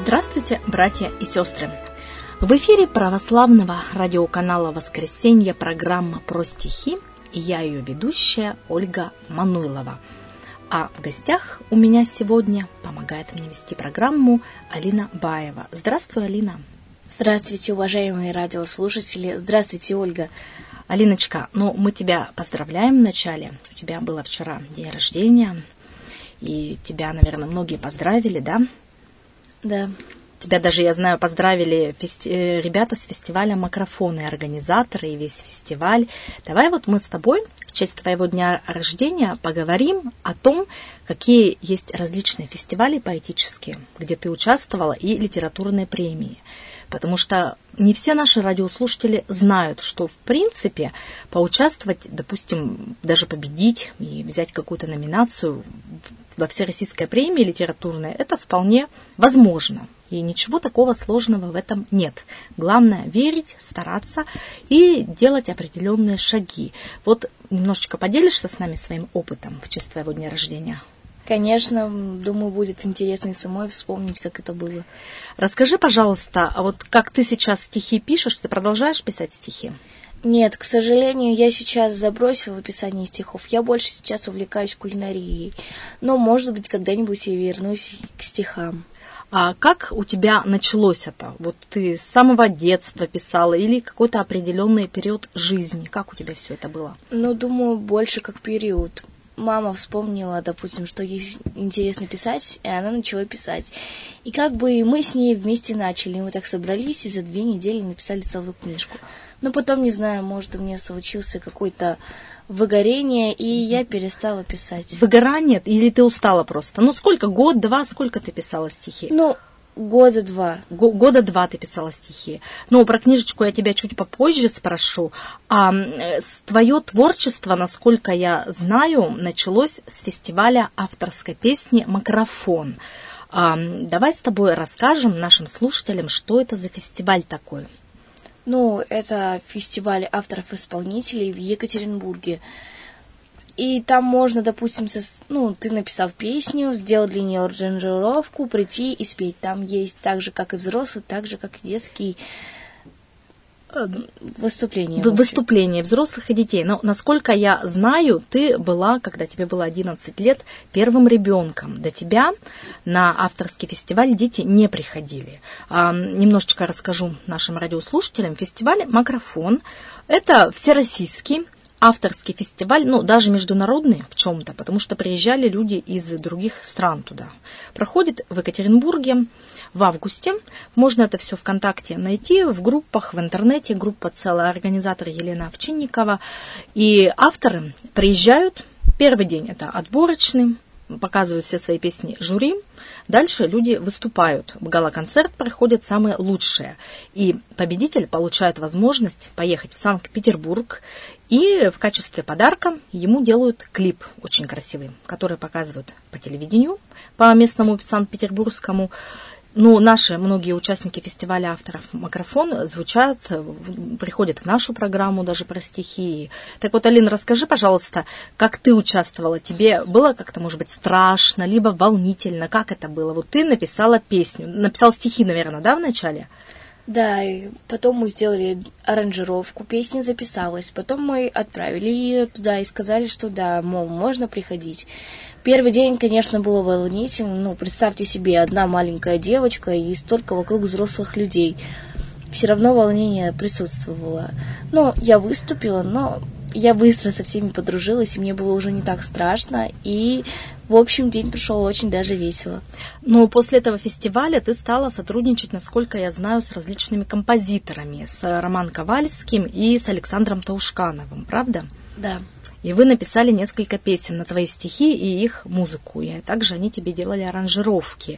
Здравствуйте, братья и сестры! В эфире православного радиоканала «Воскресенье» программа «Про стихи», и я ее ведущая Ольга Мануйлова. А в гостях у меня сегодня помогает мне вести программу Алина Баева. Здравствуй, Алина! Здравствуйте, уважаемые радиослушатели! Здравствуйте, Ольга! Алиночка, мы тебя поздравляем вначале. У тебя было вчера день рождения, и тебя, наверное, многие поздравили, да? Да. Тебя даже, я знаю, поздравили ребята с фестиваля «Макрофоны», организаторы и весь фестиваль. Давай мы с тобой в честь твоего дня рождения поговорим о том, какие есть различные фестивали поэтические, где ты участвовала, и литературные премии. Потому что не все наши радиослушатели знают, что, в принципе, поучаствовать, допустим, даже победить и взять какую-то номинацию во всероссийской премии литературной, это вполне возможно. И ничего такого сложного в этом нет. Главное верить, стараться и делать определенные шаги. Немножечко поделишься с нами своим опытом в честь твоего дня рождения? Конечно, думаю, будет интересно и самой вспомнить, как это было. Расскажи, пожалуйста, как ты сейчас стихи пишешь, ты продолжаешь писать стихи? Нет, к сожалению, я сейчас забросила писание стихов. Я больше сейчас увлекаюсь кулинарией. Но, может быть, когда-нибудь я вернусь к стихам. А как у тебя началось это? Ты с самого детства писала или какой-то определенный период жизни? Как у тебя все это было? Думаю, больше как период. Мама вспомнила, допустим, что ей интересно писать, и она начала писать. И мы с ней вместе начали. Мы так собрались и за 2 недели написали целую книжку. Но потом, не знаю, может, у меня случился какой-то выгорение, и я перестала писать. Выгорание? Или ты устала просто? Сколько? Год-два? Сколько ты писала стихи? 2 года. Года 2 ты писала стихи. Про книжечку я тебя чуть попозже спрошу. А твое творчество, насколько я знаю, началось с фестиваля авторской песни «Макрофон». Давай с тобой расскажем нашим слушателям, что это за фестиваль такой. Это фестиваль авторов-исполнителей в Екатеринбурге. И там можно, допустим, ты написав песню, сделать для нее аранжировку, прийти и спеть. Там есть так же, как и взрослые, так же, как и детские выступления. Выступления взрослых и детей. Но, насколько я знаю, ты была, когда тебе было 11 лет, первым ребенком. До тебя на авторский фестиваль дети не приходили. Немножечко расскажу нашим радиослушателям. Фестиваль «Макрофон» – это всероссийский авторский фестиваль, даже международный в чем-то, потому что приезжали люди из других стран туда. Проходит в Екатеринбурге в августе. Можно это все ВКонтакте найти, в группах, в интернете. Группа целая, организатор Елена Овчинникова. И авторы приезжают. Первый день это отборочный, показывают все свои песни жюри. Дальше люди выступают. Гала-концерт проходит самые лучшие. И победитель получает возможность поехать в Санкт-Петербург. И в качестве подарка ему делают клип очень красивый, который показывают по телевидению, по местному санкт-петербургскому. Наши многие участники фестиваля авторов «Макрофон» звучат, приходят в нашу программу даже про стихи. Так Алина, расскажи, пожалуйста, как ты участвовала? Тебе было как-то, может быть, страшно, либо волнительно? Как это было? Ты написала песню, написала стихи, наверное, да, вначале? Да, и потом мы сделали аранжировку, песня записалась. Потом мы отправили ее туда и сказали, что да, можно приходить. Первый день, конечно, было волнительно. Представьте себе, одна маленькая девочка и столько вокруг взрослых людей. Все равно волнение присутствовало. Я выступила, но я быстро со всеми подружилась, и мне было уже не так страшно. И, в общем, день прошел очень даже весело. После этого фестиваля ты стала сотрудничать, насколько я знаю, с различными композиторами, с Романом Ковальским и с Александром Таушкановым, правда? Да. И вы написали несколько песен на твои стихи и их музыку, и также они тебе делали аранжировки.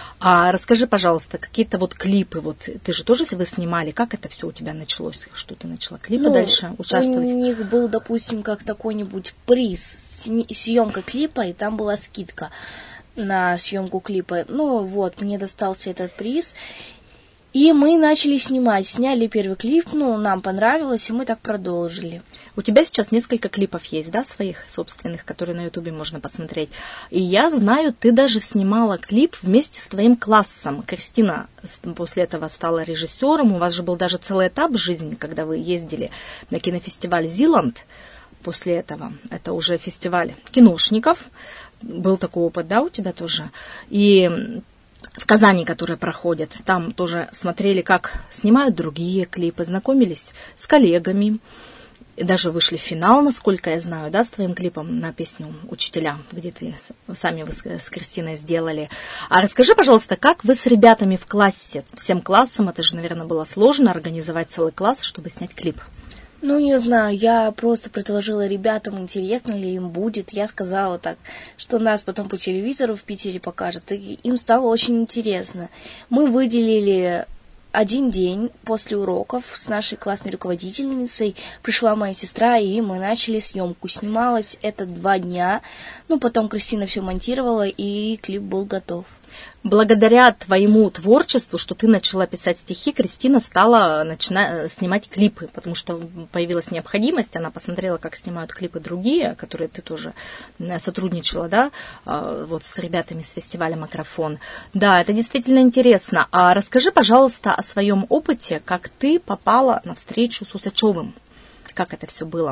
А расскажи, пожалуйста, какие-то клипы, ты же тоже вы снимали, как это все у тебя началось, что ты начала клипы дальше участвовать? У них был, допустим, как такой-нибудь приз, съемка клипа, и там была скидка на съемку клипа. Мне достался этот приз, И мы начали снимать. Сняли первый клип, нам понравилось, и мы так продолжили. У тебя сейчас несколько клипов есть, да, своих собственных, которые на Ютубе можно посмотреть. И я знаю, ты даже снимала клип вместе с твоим классом. Кристина после этого стала режиссером. У вас же был даже целый этап жизни, когда вы ездили на кинофестиваль «Зиланд». После этого это уже фестиваль киношников. Был такой опыт, да, у тебя тоже? И в Казани, которые проходят, там тоже смотрели, как снимают другие клипы, знакомились с коллегами. И даже вышли в финал, насколько я знаю, да, с твоим клипом на песню «Учителя», где ты сами вы с Кристиной сделали. А расскажи, пожалуйста, как вы с ребятами в классе, всем классом, это же, наверное, было сложно организовать целый класс, чтобы снять клип? Не знаю, я просто предложила ребятам, интересно ли им будет. Я сказала так, что нас потом по телевизору в Питере покажут, и им стало очень интересно. Мы выделили один день после уроков с нашей классной руководительницей. Пришла моя сестра, и мы начали съемку. Снималось это 2 дня. Потом Кристина все монтировала, и клип был готов. Благодаря твоему творчеству, что ты начала писать стихи, Кристина стала снимать клипы, потому что появилась необходимость, она посмотрела, как снимают клипы другие, которые ты тоже сотрудничала, да, вот с ребятами с фестиваля «Макрофон». Да, это действительно интересно. А расскажи, пожалуйста, о своем опыте, как ты попала на встречу с Усачевым. Как это все было?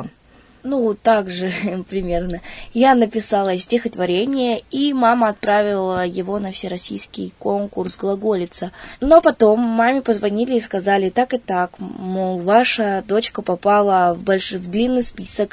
Так же примерно. Я написала стихотворение, и мама отправила его на всероссийский конкурс «Глаголица». Но потом маме позвонили и сказали так и так, мол, ваша дочка попала в длинный список,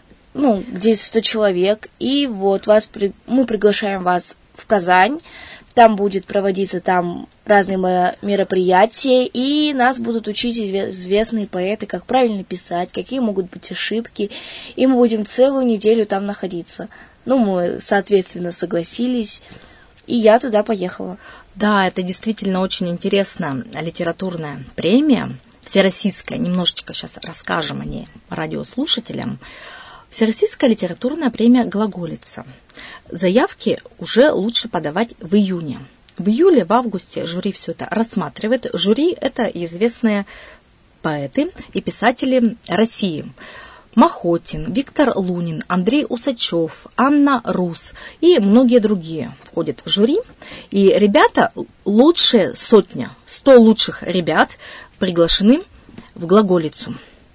где 100 человек, и вот мы приглашаем вас в Казань. Там будет проводиться разные мероприятия, и нас будут учить известные поэты, как правильно писать, какие могут быть ошибки, и мы будем целую неделю там находиться. Мы, соответственно, согласились, и я туда поехала. Да, это действительно очень интересная литературная премия, всероссийская, немножечко сейчас расскажем о ней радиослушателям. Всероссийская литературная премия «Глаголица». Заявки уже лучше подавать в июне. В июле, в августе жюри все это рассматривает. Жюри – это известные поэты и писатели России. Махотин, Виктор Лунин, Андрей Усачев, Анна Рус и многие другие входят в жюри. И ребята, лучшие 100 лучших ребят приглашены в «Глаголицу»,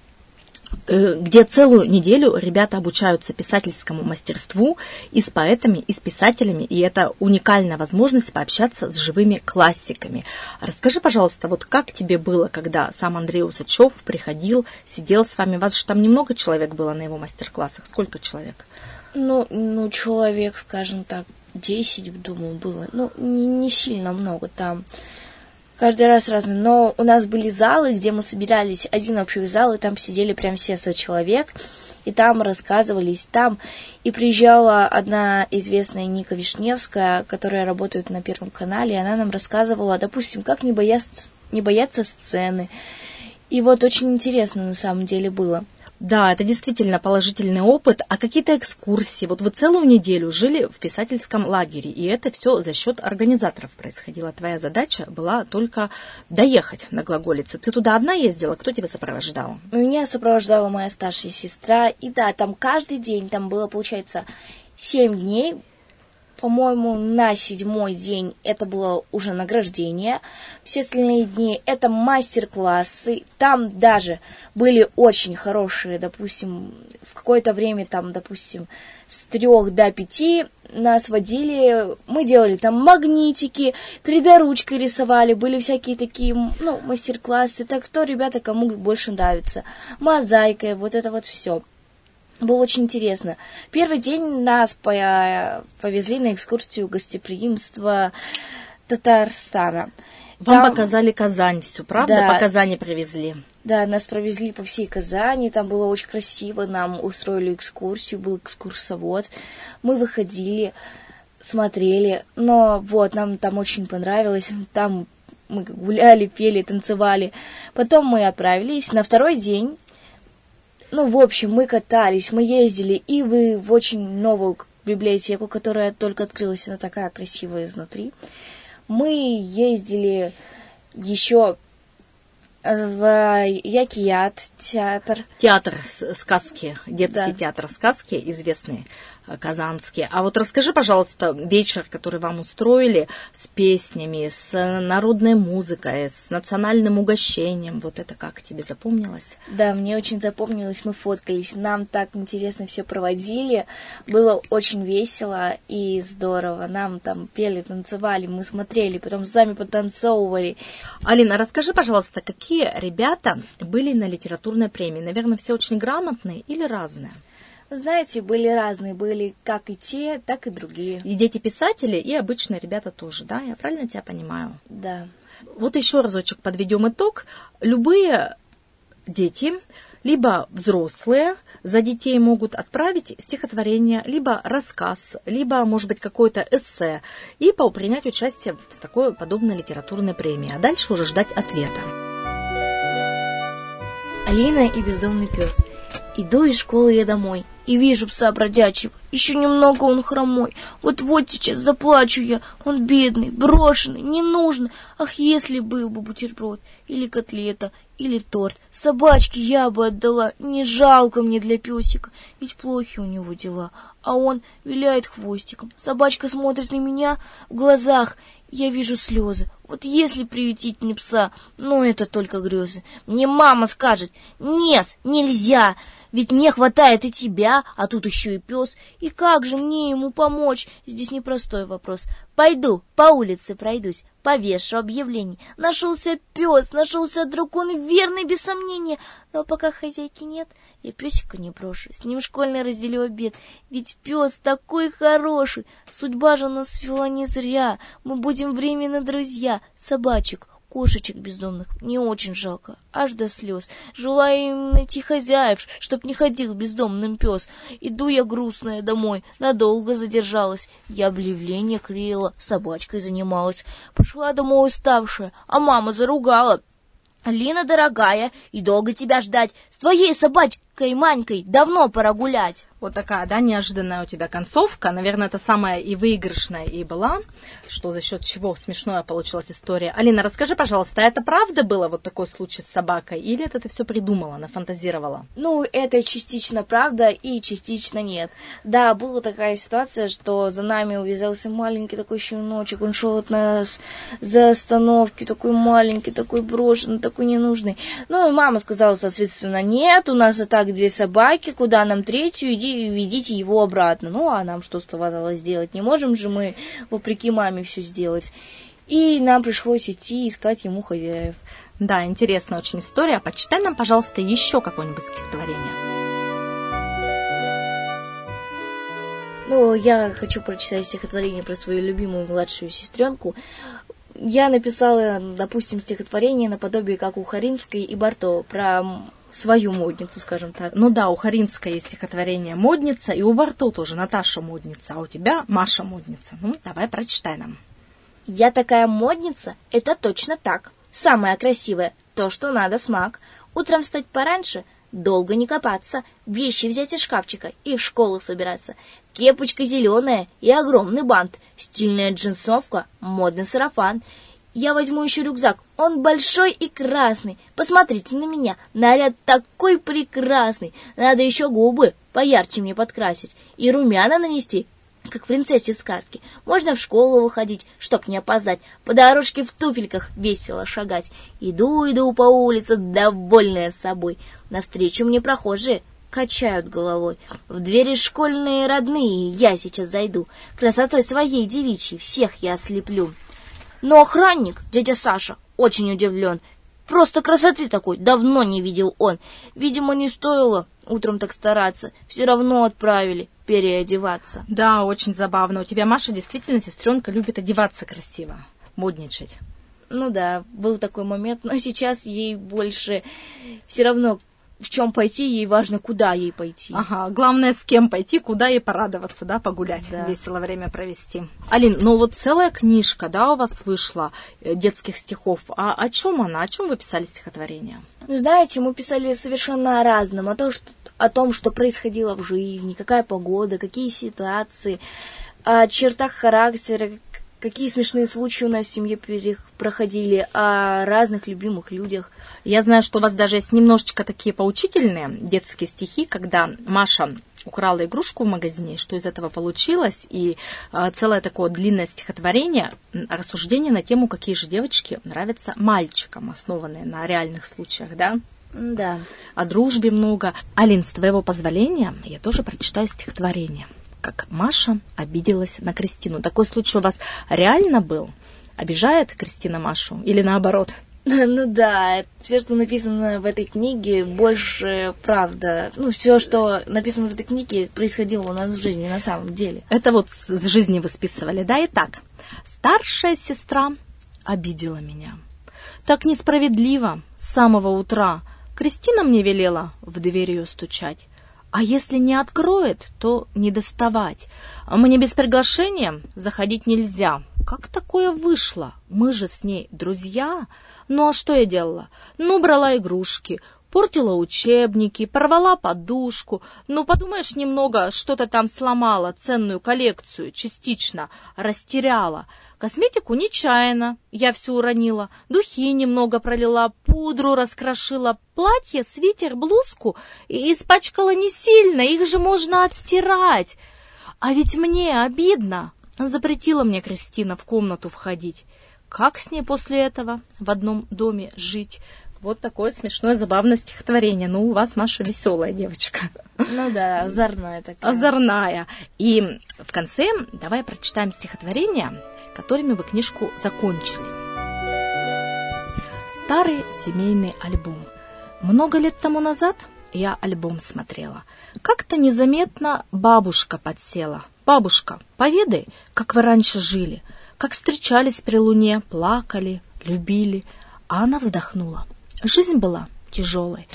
где целую неделю ребята обучаются писательскому мастерству и с поэтами, и с писателями, и это уникальная возможность пообщаться с живыми классиками. Расскажи, пожалуйста, вот как тебе было, когда сам Андрей Усачев приходил, сидел с вами? Вас же там немного человек было на его мастер-классах. Сколько человек? Человек, скажем так, 10, думаю, было. Не сильно много там. Каждый раз разный. Но у нас были залы, где мы собирались, один общий зал, и там сидели прям все 100 человек, и там рассказывались, и приезжала одна известная Ника Вишневская, которая работает на Первом канале, и она нам рассказывала, допустим, как не бояться сцены. И вот очень интересно на самом деле было. Да, это действительно положительный опыт. А какие-то экскурсии? Вот вы целую неделю жили в писательском лагере, и это все за счет организаторов происходило. Твоя задача была только доехать на Глаголице. Ты туда одна ездила? Кто тебя сопровождал? Меня сопровождала моя старшая сестра. И да, там каждый день, там было, получается, 7 дней. По-моему, на 7-й день это было уже награждение. Все остальные дни это мастер-классы. Там даже были очень хорошие, допустим, в какое-то время, допустим, с 3 до 5 нас водили. Мы делали там магнитики, 3D-ручкой рисовали. Были всякие такие, мастер-классы. Так кто, ребята, кому больше нравится. Мозаикой, вот это вот все. Было очень интересно. Первый день нас повезли на экскурсию гостеприимства Татарстана. Вам показали Казань всю, правда? Да, по Казани привезли. Да, нас провезли по всей Казани. Там было очень красиво. Нам устроили экскурсию, был экскурсовод. Мы выходили, смотрели. Но нам там очень понравилось. Там мы гуляли, пели, танцевали. Потом мы отправились на 2-й день. В общем, мы катались, мы ездили и в очень новую библиотеку, которая только открылась, она такая красивая изнутри. Мы ездили еще В Якият театр. Театр сказки, детский Да. театр сказки, известный казанский. А вот расскажи, пожалуйста, вечер, который вам устроили с песнями, с народной музыкой, с национальным угощением. Вот это как тебе запомнилось? Да, мне очень запомнилось, мы фоткались, нам так интересно все проводили, было очень весело и здорово, нам там пели, танцевали, мы смотрели, потом сами потанцовывали. Алина, расскажи, пожалуйста, какие ребята были на литературной премии? Наверное, все очень грамотные или разные? Знаете, были разные, были как и те, так и другие. И дети-писатели, и обычные ребята тоже, да? Я правильно тебя понимаю? Да. Вот еще разочек подведем итог. Любые дети, либо взрослые, за детей могут отправить стихотворение, либо рассказ, либо, может быть, какое-то эссе, и принять участие в такой подобной литературной премии. А дальше уже ждать ответа. Алина и бездомный пес. Иду из школы я домой и вижу пса бродячего. Еще немного он хромой. Вот-вот сейчас заплачу я. Он бедный, брошенный, не нужно. Ах, если был бы бутерброд, или котлета, или торт. Собачке я бы отдала. Не жалко мне для песика, ведь плохи у него дела. А он виляет хвостиком. Собачка смотрит на меня в глазах. Я вижу слезы. Вот если приютить мне пса, но это только грезы. Мне мама скажет: нет, нельзя. Ведь мне хватает и тебя, а тут еще и пес. И как же мне ему помочь? Здесь непростой вопрос. Пойду, по улице пройдусь, повешу объявление. Нашелся пес, нашелся друг, он верный, без сомнения. Но пока хозяйки нет, я песика не брошу. С ним школьный разделю обед. Ведь пес такой хороший. Судьба же нас свела не зря. Мы будем временно друзья. Собачек, кошечек бездомных не очень жалко, аж до слез. Желаю им найти хозяев, чтоб не ходил бездомным пес. Иду я грустная домой, надолго задержалась. Я объявление клеила, собачкой занималась. Пошла домой уставшая, а мама заругала. Алина, дорогая, и долго тебя ждать. С твоей собачкой Манькой давно пора гулять. Вот такая, да, неожиданная у тебя концовка. Наверное, это самая и выигрышная и была, что за счет чего смешная получилась история. Алина, расскажи, пожалуйста, это правда было вот такой случай с собакой, или это ты все придумала, нафантазировала? Ну, это частично правда и частично нет. Да, была такая ситуация, что за нами увязался маленький такой щеночек. Он шел от нас за остановки, такой маленький, такой брошенный, такой ненужный. Ну, и мама сказала, соответственно, нет, у нас и так 2 собаки, куда нам третью, иди ведите его обратно. Ну, а нам что оставалось сделать? Не можем же мы, вопреки маме, все сделать. И нам пришлось идти искать ему хозяев. Да, интересная очень история. Почитай нам, пожалуйста, еще какое-нибудь стихотворение. Ну, я хочу прочитать стихотворение про свою любимую младшую сестренку. Я написала, допустим, стихотворение наподобие, как у Харинской и Барто, про свою модницу, скажем так. Ну да, у Харинской есть стихотворение «Модница», и у Барто тоже Наташа модница, а у тебя Маша модница. Ну, давай, прочитай нам. Я такая модница, это точно так. Самая красивая, то, что надо смак. Утром встать пораньше, долго не копаться, вещи взять из шкафчика и в школу собираться. Кепочка зеленая и огромный бант, стильная джинсовка, модный сарафан. Я возьму еще рюкзак, он большой и красный. Посмотрите на меня, наряд такой прекрасный. Надо еще губы поярче мне подкрасить и румяна нанести, как принцессе в сказке. Можно в школу выходить, чтоб не опоздать, по дорожке в туфельках весело шагать. Иду по улице, довольная собой. Навстречу мне прохожие качают головой. В двери школьные родные я сейчас зайду. Красотой своей девичьей всех я ослеплю. Но охранник, дядя Саша, очень удивлен. Просто красоты такой давно не видел он. Видимо, не стоило утром так стараться. Все равно отправили переодеваться. Да, очень забавно. У тебя, Маша, действительно, сестренка любит одеваться красиво, модничать. Ну да, был такой момент, но сейчас ей больше все равно в чем пойти, ей важно, куда ей пойти. Ага, главное, с кем пойти, куда ей порадоваться, да, погулять, да. Весело время провести. Алин, ну вот целая книжка, да, у вас вышла детских стихов. А о чем она? О чем вы писали стихотворение? Ну, знаете, мы писали совершенно о разном, о том, что происходило в жизни, какая погода, какие ситуации, о чертах характера, Какие смешные случаи у нас в семье проходили о разных любимых людях. Я знаю, что у вас даже есть немножечко такие поучительные детские стихи, когда Маша украла игрушку в магазине, что из этого получилось, и целое такое длинное стихотворение, рассуждение на тему, какие же девочки нравятся мальчикам, основанные на реальных случаях, да? Да. О дружбе много. Алин, с твоего позволения, я тоже прочитаю стихотворение. Как Маша обиделась на Кристину. Такой случай у вас реально был? Обижает Кристина Машу или наоборот? Ну да, все, что написано в этой книге, больше правда. Ну, все, что написано в этой книге, происходило у нас в жизни на самом деле. Это вот с жизни вы списывали, да? Итак, старшая сестра обидела меня. Так несправедливо с самого утра. Кристина мне велела в дверь ее стучать. А если не откроет, то не доставать. Мне без приглашения заходить нельзя. Как такое вышло? Мы же с ней друзья. Ну а что я делала? Ну, брала игрушки, портила учебники, порвала подушку. Ну, подумаешь, немного что-то там сломала, ценную коллекцию, частично растеряла. Косметику нечаянно я всю уронила, духи немного пролила, пудру раскрошила, платье, свитер, блузку и испачкала не сильно, их же можно отстирать. А ведь мне обидно. Запретила мне Кристина в комнату входить. Как с ней после этого в одном доме жить? Вот такое смешное, забавное стихотворение. Ну, у вас, Маша, веселая девочка. Ну да, озорная такая. Озорная. И в конце давай прочитаем стихотворения, которыми вы книжку закончили. Старый семейный альбом. Много лет тому назад я альбом смотрела. Как-то незаметно бабушка подсела. «Бабушка, поведай, как вы раньше жили, как встречались при луне, плакали, любили». А она вздохнула. Жизнь была тяжелой.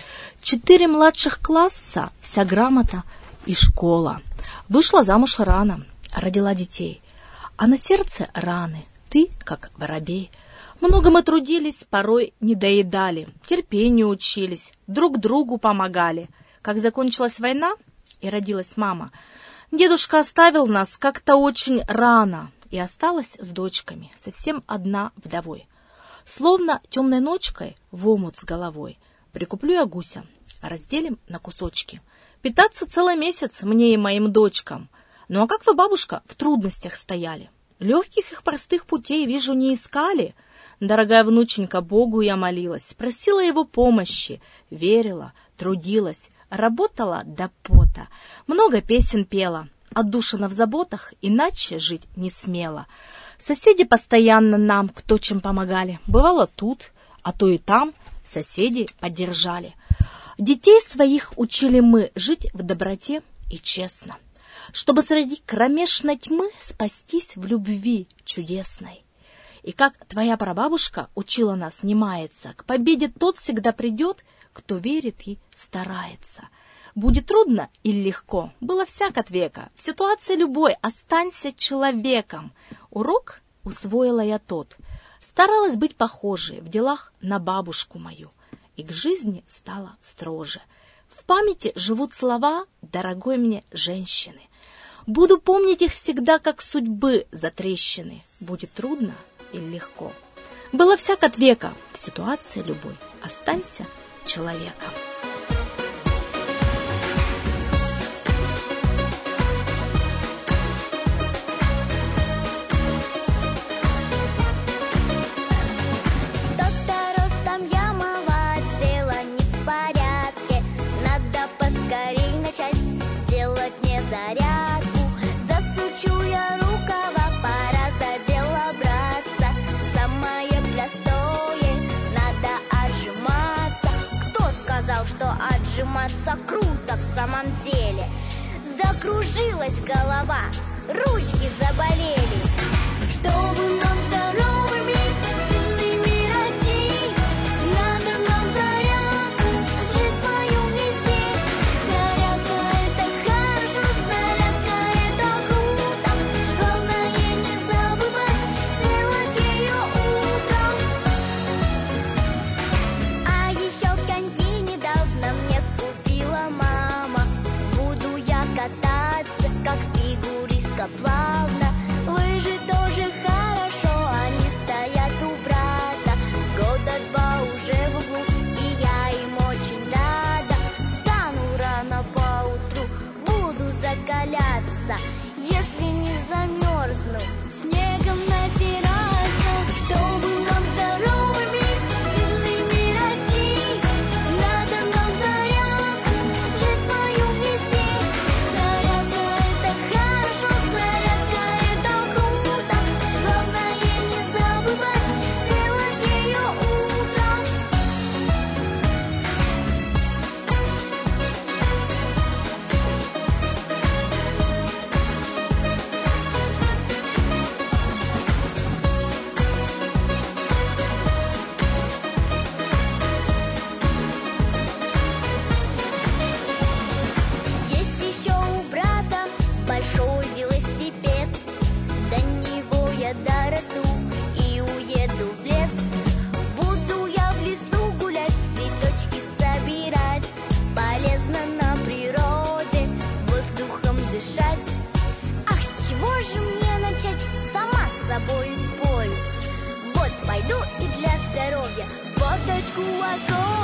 4 младших класса, вся грамота и школа. Вышла замуж рано, родила детей. А на сердце раны, ты как воробей. Много мы трудились, порой не доедали, терпению учились, друг другу помогали. Как закончилась война и родилась мама, дедушка оставил нас как-то очень рано и осталась с дочками, совсем одна вдовой. Словно темной ночкой в омут с головой прикуплю я гуся, разделим на кусочки. Питаться целый месяц мне и моим дочкам. Ну а как вы, бабушка, в трудностях стояли? Легких их простых путей, вижу, не искали. Дорогая внученька, Богу я молилась, просила его помощи, верила, трудилась, работала до пота, много песен пела, отдушина в заботах, иначе жить не смела. Соседи постоянно нам кто чем помогали, бывало тут, а то и там соседи поддержали. Детей своих учили мы жить в доброте и честно, чтобы среди кромешной тьмы спастись в любви чудесной. И как твоя прабабушка учила нас не маяться, к победе тот всегда придет, кто верит и старается. Будет трудно или легко, было всяк от века. В ситуации любой останься человеком. Урок усвоила я тот. Старалась быть похожей в делах на бабушку мою. И к жизни стала строже. В памяти живут слова дорогой мне женщины. Буду помнить их всегда, как судьбы затрещины. Будет трудно или легко. Было всяк от века, в ситуации любой останься человеком. Отжиматься круто в самом деле. Закружилась голова, ручки заболели. Чтобы нам здоровыми, сильными расти, надо нам зарядку, жизнь свою внести. Зарядка — это хорошо, зарядка — это круто. Главное не забывать делать ее утром. А еще коньки недавно мне купила мама. Буду я кататься, как фигуристка, плавно. Лыжи тоже хорошо. и для здоровья. Водочку огонь.